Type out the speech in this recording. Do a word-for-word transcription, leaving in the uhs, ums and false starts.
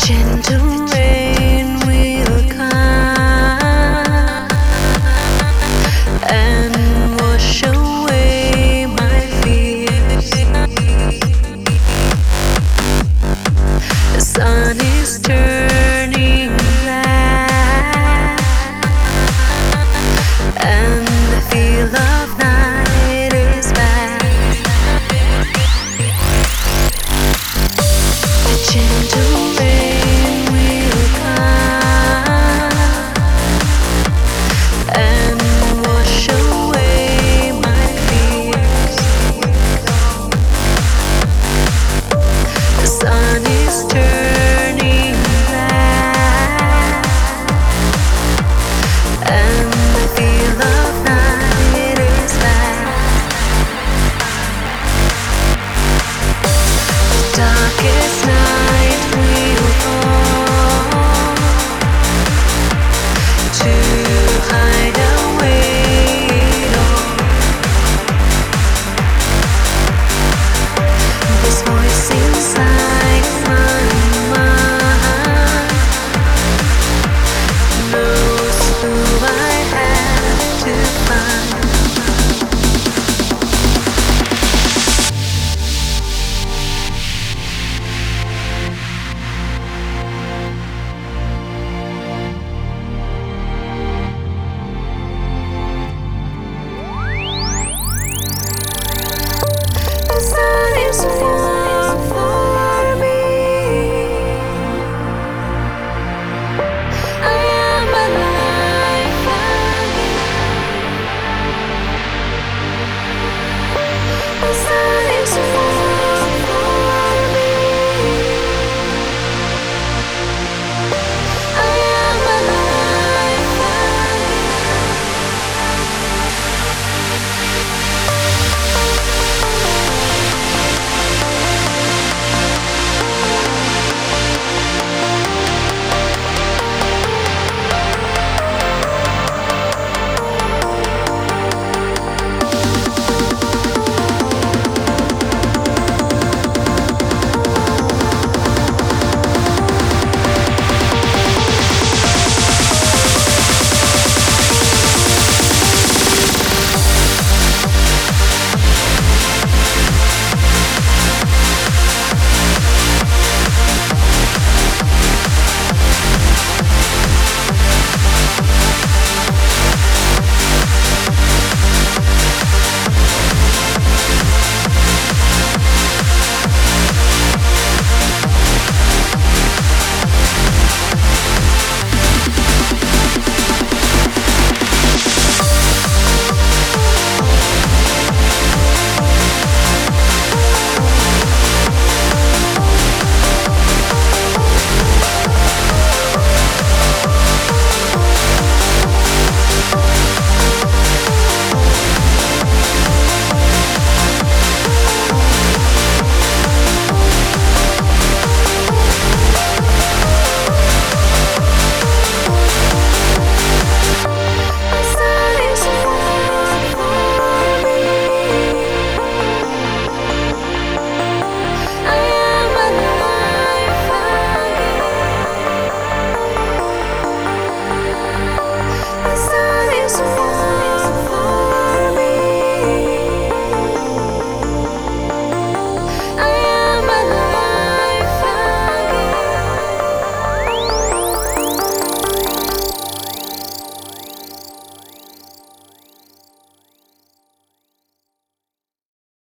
Gentle rain will come and wash away my fears. The sun is turning black and the feel of night is back. The gentle rain will come and wash away my fears. The sun is turning black and the feel of night is back. The darkest night will fall to hide away it all. This voice inside